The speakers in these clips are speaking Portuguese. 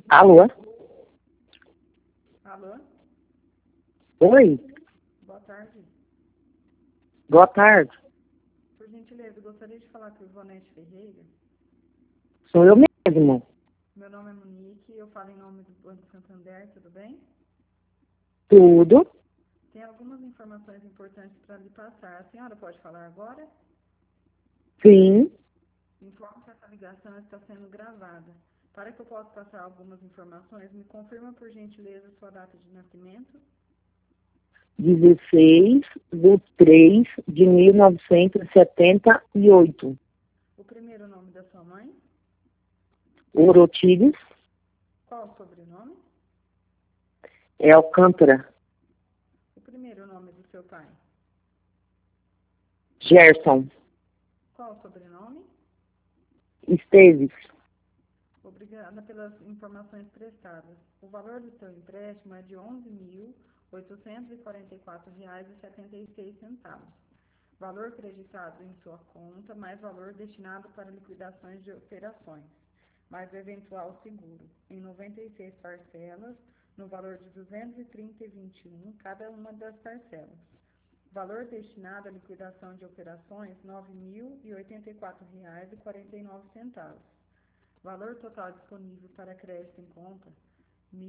Alô? Alô? Oi, Boa tarde. boa tarde. Por gentileza, gostaria de falar com o Ivonete Ferreira. Sou eu mesmo. Meu nome é Monique, eu falo em nome do Banco Santander, tudo bem? Tudo? Tem algumas informações importantes para lhe passar. A senhora pode falar agora? Sim. Informo que essa ligação está sendo gravada. Para que eu possa passar algumas informações, me confirma por gentileza sua data de nascimento, 16/3/1978. o primeiro nome da sua mãe, Orotílios, qual o sobrenome, é Alcântara. o primeiro nome do seu pai, Gerson, qual o sobrenome. Esteves, Obrigada pelas informações prestadas. O valor do seu empréstimo é de R$ 11.844,76. Valor creditado em sua conta, mais valor destinado para liquidações de operações, mais o eventual seguro, em 96 parcelas, no valor de R$ 230,21 cada uma das parcelas. Valor destinado à liquidação de operações, R$ 9.084,49. Valor total disponível para crédito em conta, R$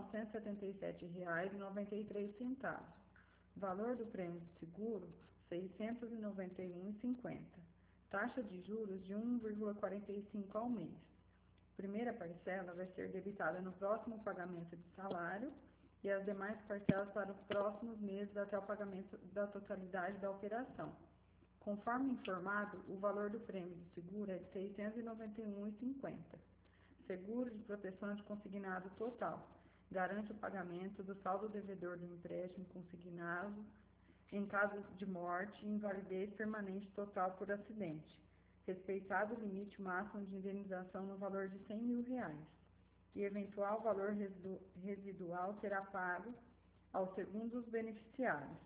1.977,93. Valor do prêmio de seguro, R$ 691,50. Taxa de juros de 1,45 ao mês. Primeira parcela vai ser debitada no próximo pagamento de salário e as demais parcelas para os próximos meses até o pagamento da totalidade da operação. Conforme informado, o valor do prêmio de seguro é de R$ 691,50. Seguro de proteção de consignado total. Garante o pagamento do saldo devedor do empréstimo consignado em caso de morte e invalidez permanente total por acidente. Respeitado o limite máximo de indenização no valor de R$ 100 mil. E eventual valor residual será pago aos segundos beneficiários.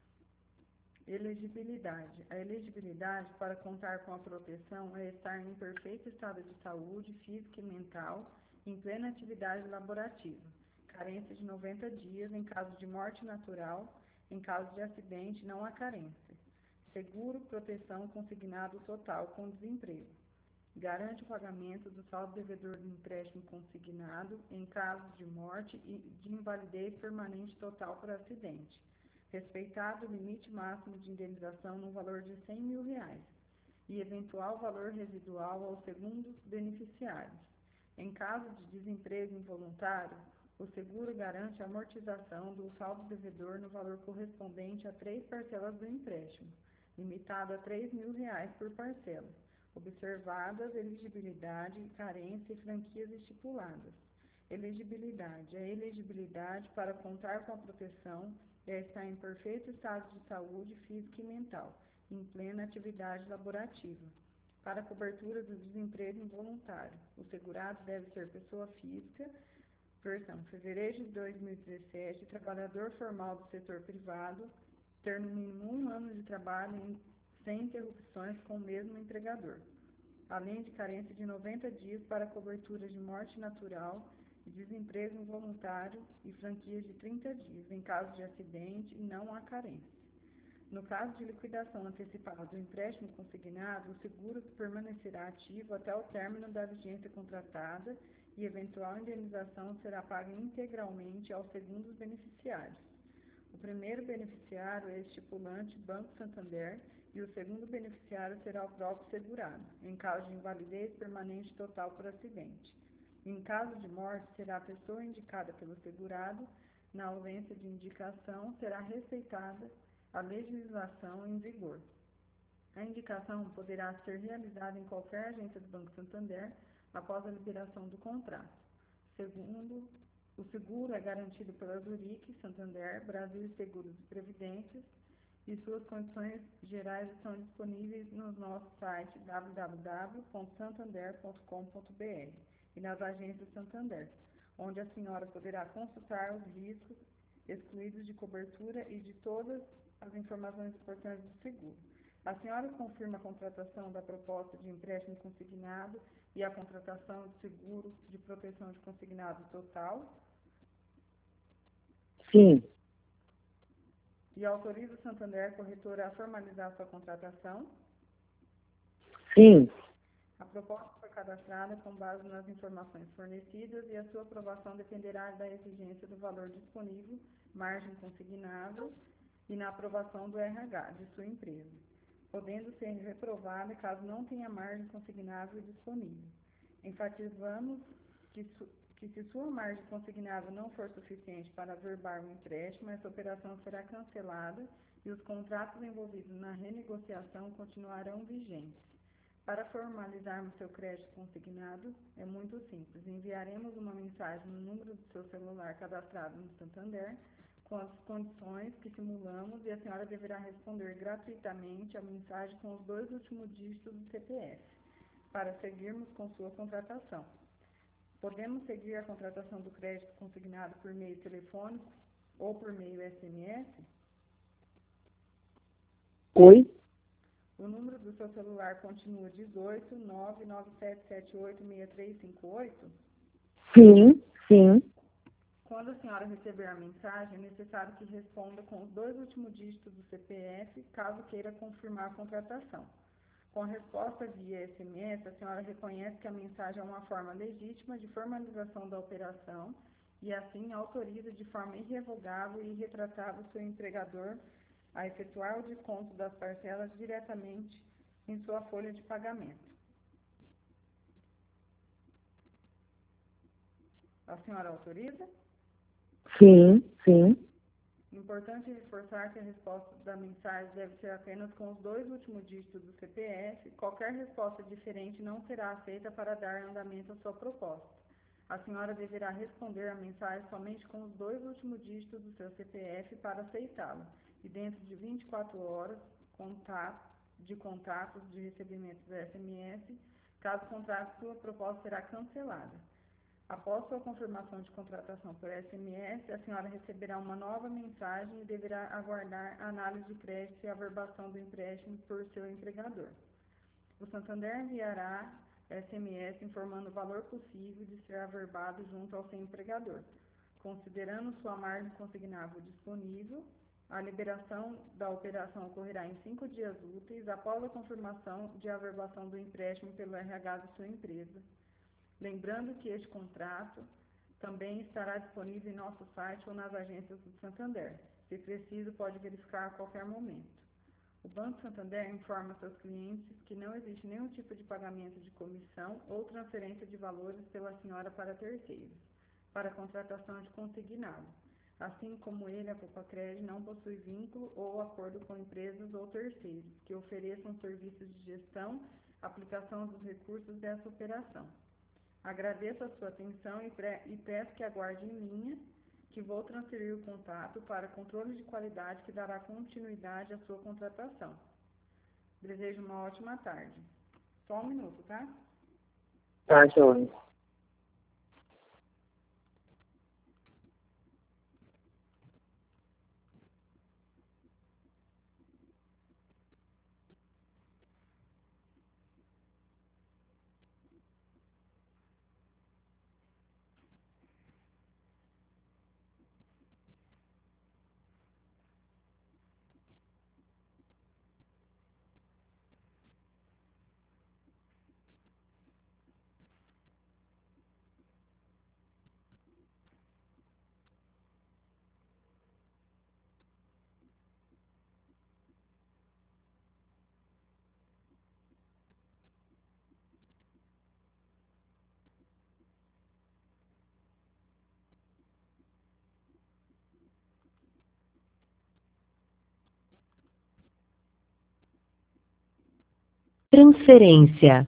Elegibilidade. A elegibilidade para contar com a proteção é estar em perfeito estado de saúde física e mental, em plena atividade laborativa. Carência de 90 dias em caso de morte natural, em caso de acidente não há carência. Seguro, proteção, consignado total com desemprego. Garante o pagamento do saldo devedor do empréstimo consignado em caso de morte e de invalidez permanente total por acidente. Respeitado o limite máximo de indenização no valor de R$ 100 mil e eventual valor residual aos segundos beneficiários. Em caso de desemprego involuntário, o seguro garante a amortização do saldo devedor no valor correspondente a 3 parcelas do empréstimo, limitado a R$ 3 mil por parcela, observadas elegibilidade, carência e franquias estipuladas. Elegibilidade. A elegibilidade para contar com a proteção é estar em perfeito estado de saúde física e mental, em plena atividade laborativa. Para a cobertura do desemprego involuntário, o segurado deve ser pessoa física, versão fevereiro de 2017, trabalhador formal do setor privado, ter no mínimo 1 ano de trabalho sem interrupções com o mesmo empregador, além de carência de 90 dias para cobertura de morte natural, desemprego involuntário e franquias de 30 dias, em caso de acidente, não há carência. No caso de liquidação antecipada do empréstimo consignado, o seguro permanecerá ativo até o término da vigência contratada e eventual indenização será paga integralmente aos segundos beneficiários. O primeiro beneficiário é estipulante Banco Santander e o segundo beneficiário será o próprio segurado, em caso de invalidez permanente total por acidente. Em caso de morte, será a pessoa indicada pelo segurado. Na ausência de indicação, será respeitada a legislação em vigor. A indicação poderá ser realizada em qualquer agência do Banco Santander após a liberação do contrato. Segundo, o seguro é garantido pela Zurique, Santander, Brasil Seguros e Previdências, e suas condições gerais estão disponíveis no nosso site www.santander.com.br e nas agências Santander, onde a senhora poderá consultar os riscos excluídos de cobertura e de todas as informações importantes do seguro. A senhora confirma a contratação da proposta de empréstimo consignado e a contratação de seguro de proteção de consignado total Sim. e autoriza o Santander Corretora a formalizar sua contratação? Sim. A proposta foi cadastrada com base nas informações fornecidas e a sua aprovação dependerá da exigência do valor disponível, margem consignado e na aprovação do RH de sua empresa, podendo ser reprovada caso não tenha margem consignável disponível. Enfatizamos que se sua margem consignável não for suficiente para averbar o empréstimo, essa operação será cancelada e os contratos envolvidos na renegociação continuarão vigentes. Para formalizarmos seu crédito consignado, é muito simples. Enviaremos uma mensagem no número do seu celular cadastrado no Santander, com as condições que simulamos, e a senhora deverá responder gratuitamente a mensagem com os 2 últimos dígitos do CPF, para seguirmos com sua contratação. Podemos seguir a contratação do crédito consignado por meio telefônico ou por meio SMS? Oi? O número do seu celular continua 18 99778 6358? Sim, sim. Quando a senhora receber a mensagem, é necessário que responda com os 2 últimos dígitos do CPF, caso queira confirmar a contratação. Com a resposta via SMS, a senhora reconhece que a mensagem é uma forma legítima de formalização da operação e, assim, autoriza de forma irrevogável e irretratável seu empregador a efetuar o desconto das parcelas diretamente em sua folha de pagamento. A senhora autoriza? Sim, sim. Importante reforçar que a resposta da mensagem deve ser apenas com os 2 últimos dígitos do CPF. Qualquer resposta diferente não será aceita para dar andamento à sua proposta. A senhora deverá responder a mensagem somente com os 2 últimos dígitos do seu CPF para aceitá-la, e dentro de 24 horas de contatos de recebimento do SMS, caso contrário, sua proposta será cancelada. Após sua confirmação de contratação por SMS, a senhora receberá uma nova mensagem e deverá aguardar a análise de crédito e averbação do empréstimo por seu empregador. O Santander enviará SMS informando o valor possível de ser averbado junto ao seu empregador. Considerando sua margem consignável disponível, a liberação da operação ocorrerá em 5 dias úteis após a confirmação de averbação do empréstimo pelo RH de sua empresa. Lembrando que este contrato também estará disponível em nosso site ou nas agências do Santander. Se preciso, pode verificar a qualquer momento. O Banco Santander informa seus clientes que não existe nenhum tipo de pagamento de comissão ou transferência de valores pela senhora para terceiros, para contratação de consignado. Assim como ele, a Copacred não possui vínculo ou acordo com empresas ou terceiros que ofereçam serviços de gestão, aplicação dos recursos dessa operação. Agradeço a sua atenção e peço que aguarde em linha, que vou transferir o contato para controle de qualidade que dará continuidade à sua contratação. Desejo uma ótima tarde. Só um minuto, tá? Tá, joia. Transferência.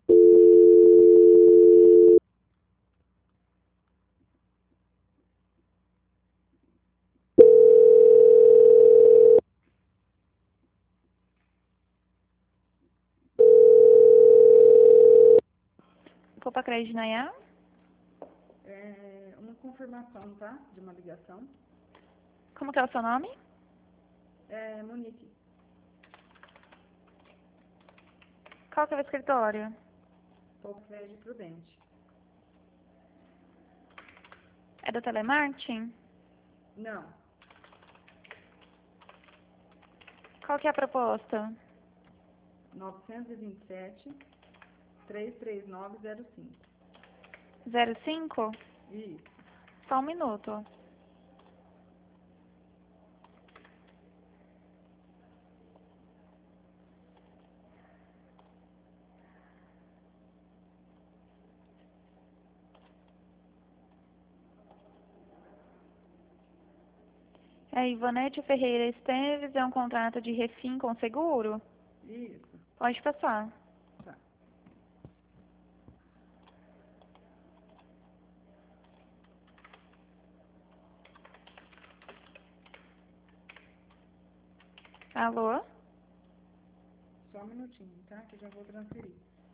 Copacred Nayá? Uma confirmação, tá? De uma ligação. Como que é o seu nome? Monique. Qual que é o escritório? Pouco Crédito Prudente. É do telemarketing? Não. Qual que é a proposta? 927-33905. 05? Isso. Só um minuto. É Ivonete Ferreira Esteves, é um contrato de refim com seguro? Isso. Pode passar. Tá. Alô? Só um minutinho, tá? Que eu já vou transferir.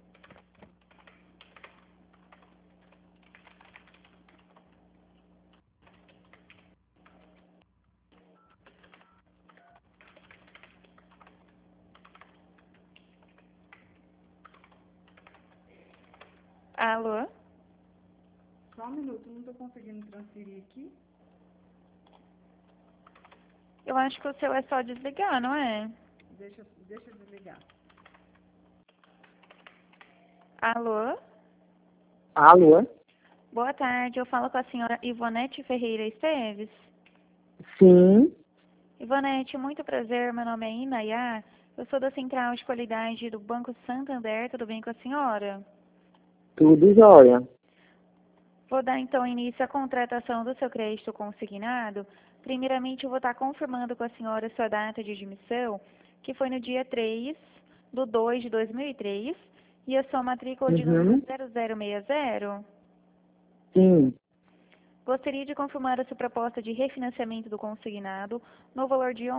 Alô? Só um minuto, não tô conseguindo transferir aqui. Eu acho que o seu é só desligar, não é? Deixa eu desligar. Alô? Alô? Boa tarde, eu falo com a senhora Ivonete Ferreira Esteves. Sim, Ivonete, muito prazer, meu nome é Inayá. Eu sou da Central de Qualidade do Banco Santander, tudo bem com a senhora? tudo jóia. Vou dar então início à contratação do seu crédito consignado. Primeiramente, eu vou estar confirmando com a senhora sua data de admissão, que foi no dia 3/2/2003, e a sua matrícula de número Uhum. 0060. Sim, Gostaria de confirmar a sua proposta de refinanciamento do consignado no valor de R$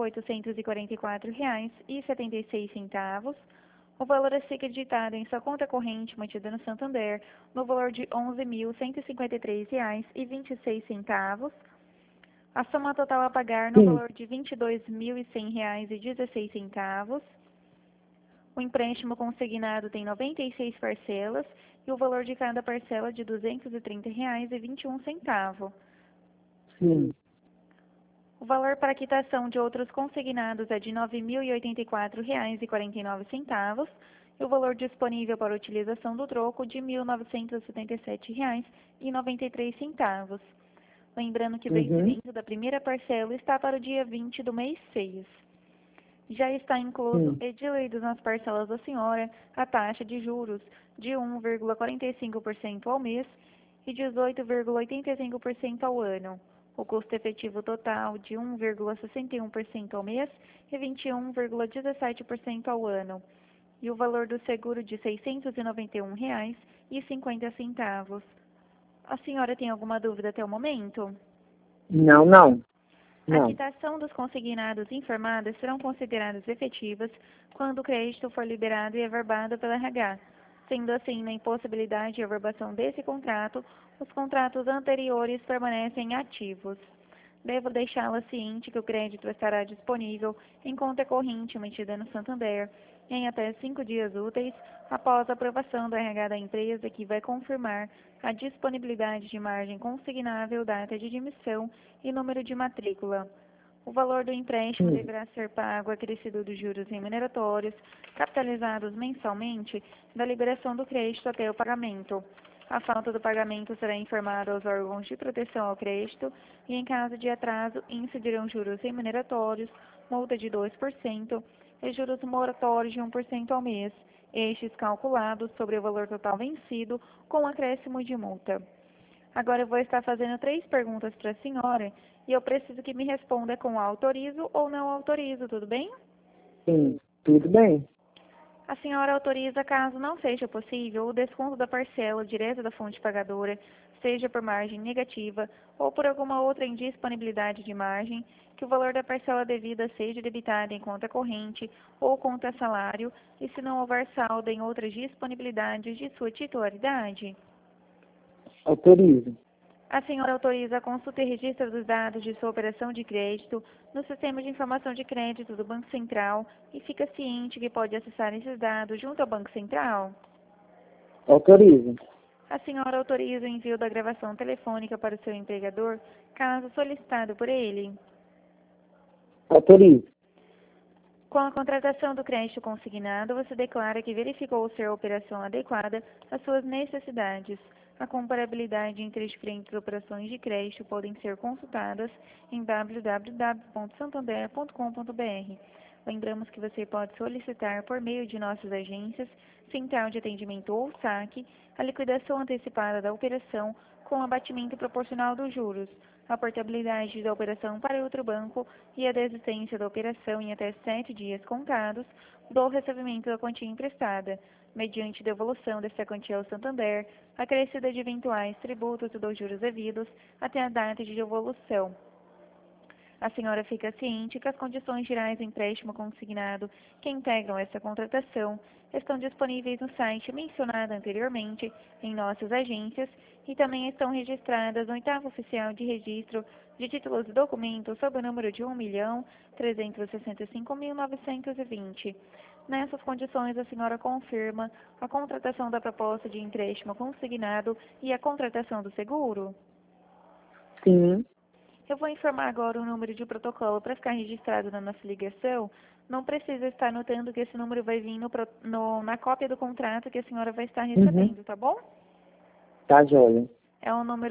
11.844,76. O valor a ser acreditado em sua conta corrente mantida no Santander no valor de R$ 11.153,26. A soma total a pagar no sim, valor de R$ 22.100,16. O empréstimo consignado tem 96 parcelas e o valor de cada parcela de R$ 230,21. sim, O valor para quitação de outros consignados é de R$ 9.084,49 e o valor disponível para utilização do troco de R$ 1.977,93. Lembrando que o uhum, vencimento da primeira parcela está para o dia 20 do mês 6. Já está incluso sim, e diluído nas parcelas da senhora a taxa de juros de 1,45% ao mês e 18,85% ao ano. O custo efetivo total de 1,61% ao mês e 21,17% ao ano. E o valor do seguro de R$ 691,50. A senhora tem alguma dúvida até o momento? não, não, A não. quitação dos consignados informados serão consideradas efetivas quando o crédito for liberado e averbado pela RH. Sendo assim, na impossibilidade de averbação desse contrato, os contratos anteriores permanecem ativos. Devo deixá-la ciente que o crédito estará disponível em conta corrente mantida no Santander em até 5 dias úteis após a aprovação do RH da empresa, que vai confirmar a disponibilidade de margem consignável, data de admissão e número de matrícula. O valor do empréstimo Sim, deverá ser pago acrescido dos juros remuneratórios, capitalizados mensalmente, da liberação do crédito até o pagamento. A falta do pagamento será informada aos órgãos de proteção ao crédito e, em caso de atraso, incidirão juros remuneratórios, multa de 2% e juros moratórios de 1% ao mês, estes calculados sobre o valor total vencido com acréscimo de multa. Agora eu vou estar fazendo 3 perguntas para a senhora e eu preciso que me responda com autorizo ou não autorizo, tudo bem? sim, tudo bem. A senhora autoriza, caso não seja possível, o desconto da parcela direta da fonte pagadora, seja por margem negativa ou por alguma outra indisponibilidade de margem, que o valor da parcela devida seja debitado em conta corrente ou conta salário e se não houver saldo em outras disponibilidades de sua titularidade. Autorizo. A senhora autoriza a consulta e registro dos dados de sua operação de crédito no Sistema de Informação de Crédito do Banco Central e fica ciente que pode acessar esses dados junto ao Banco Central? Autorizo. A senhora autoriza o envio da gravação telefônica para o seu empregador, caso solicitado por ele? Autorizo. Com a contratação do crédito consignado, você declara que verificou ser a operação adequada às suas necessidades. A comparabilidade entre as diferentes operações de crédito podem ser consultadas em www.santander.com.br. Lembramos que você pode solicitar por meio de nossas agências, Central de Atendimento ou SAC, a liquidação antecipada da operação com abatimento proporcional dos juros, a portabilidade da operação para outro banco e a desistência da operação em até 7 dias contados do recebimento da quantia emprestada, mediante devolução desta quantia ao Santander, acrescida de eventuais tributos e dos juros devidos até a data de devolução. A senhora fica ciente que as condições gerais do empréstimo consignado que integram essa contratação estão disponíveis no site mencionado anteriormente em nossas agências e também estão registradas no 8º Oficial de Registro de Títulos e Documentos sob o número de 1.365.920. Nessas condições, a senhora confirma a contratação da proposta de empréstimo consignado e a contratação do seguro? Sim. Eu vou informar agora o número de protocolo para ficar registrado na nossa ligação. Não precisa estar anotando que esse número vai vir na cópia do contrato que a senhora vai estar recebendo, tá bom? Tá, joia. É o número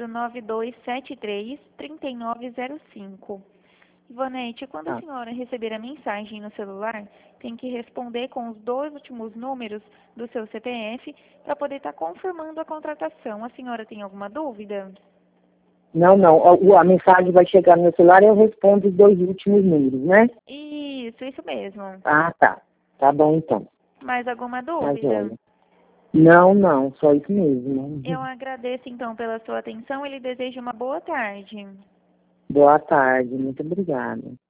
9273-3905. Ivonete, quando a senhora receber a mensagem no celular, tem que responder com os 2 últimos números do seu CPF para poder estar confirmando a contratação. A senhora tem alguma dúvida? Não. A mensagem vai chegar no meu celular e eu respondo os 2 últimos números, né? Isso mesmo. Ah, tá. Tá bom, então. Mais alguma Tá, dúvida? joia. Não. Só isso mesmo. Eu agradeço, então, pela sua atenção e lhe desejo uma boa tarde. Boa tarde. Muito obrigada.